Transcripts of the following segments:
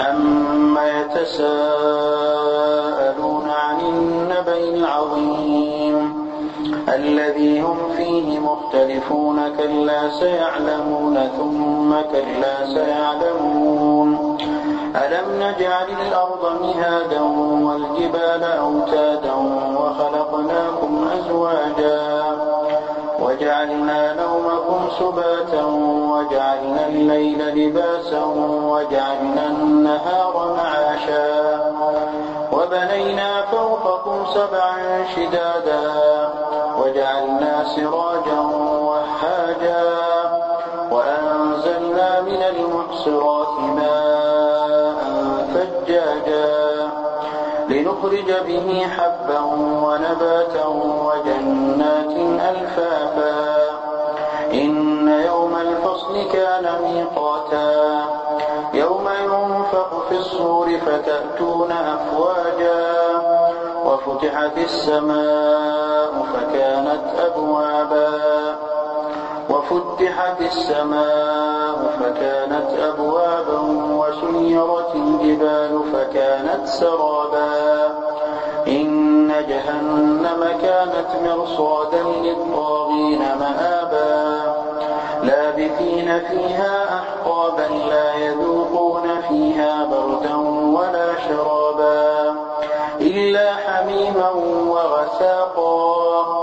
عما يتساءلون عن النبأ العظيم الذي هم فيه مختلفون كلا سيعلمون ثم كلا سيعلمون ألم نجعل الأرض مهادا والجبال أوتادا وخلقناكم أزواجا وجعلنا نومكم سباتا وجعلنا الليل لباسا وجعلنا النهار معاشا وبنينا فوقكم سبعا شدادا وجعلنا سراجا وهاجا وأنزلنا من المعصرات ماء ثجاجا لنخرج به حبا ونباتا وجنات ألفافا إن يوم الفصل كان ميقاتا يوم ينفخ في الصور فتأتون أفواجا وفتحت السماء فكانت أبوابا وسيرت الجبال فكانت سرابا إن جهنم كانت مرصادا للطاغين مآبا لابثين فيها أحقابا لا يذوقون فيها بردا ولا شرابا إلا حميما وغساقا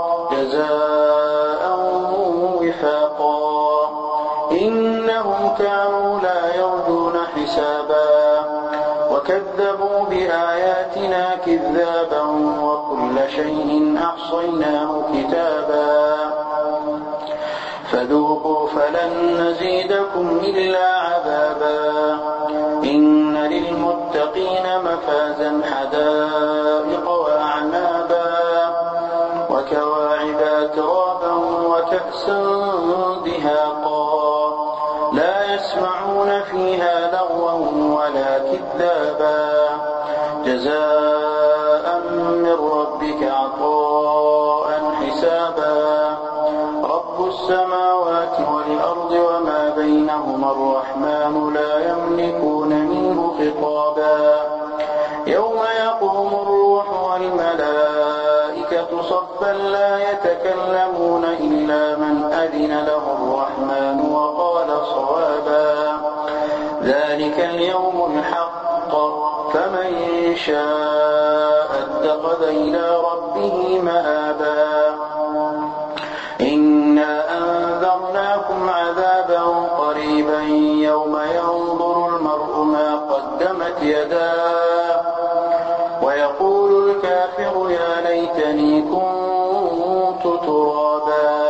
جزاء وفاقا إنهم كانوا لا يرجون حسابا وكذبوا بآياتنا كذابا وكل شيء أحصيناه كتابا فذوقوا فلن نزيدكم إلا عذابا إن للمتقين مفازا حدائق وأعنابا وكواعب أترابا وكأسا دهاقا لا يسمعون فيها لغوا ولا كذابا جزاء من ربك عطاء حسابا رب السماوات والأرض وما بينهما الرحمن لا يملكون منه خطابا يوم يقوم الروح والملائكة صفا لا يتكلمون إلا من أذن له الرحمن وقال صوابا ذلك اليوم الحق فمن شاء اتخذ إلى ربه مآبا إنا أنذرناكم عذابا قريبا يوم ينظر المرء ما قدمت يداه ويقول الكافر يا ليتني كنت ترابا